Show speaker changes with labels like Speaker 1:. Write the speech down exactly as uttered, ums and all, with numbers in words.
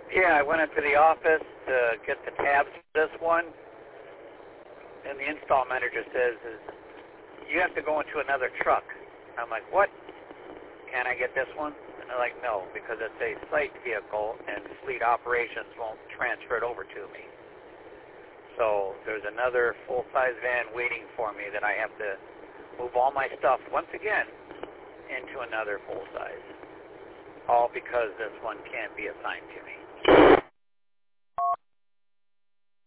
Speaker 1: Yeah, I went into the office to get the tabs for this one, and the install manager says, is, you have to go into another truck. I'm like, what? Can I get this one? And they're like, no, because it's a site vehicle, and fleet operations won't transfer it over to me. So there's another full-size van waiting for me that I have to move all my stuff, once again, into another full-size. All because this one can't be assigned to me.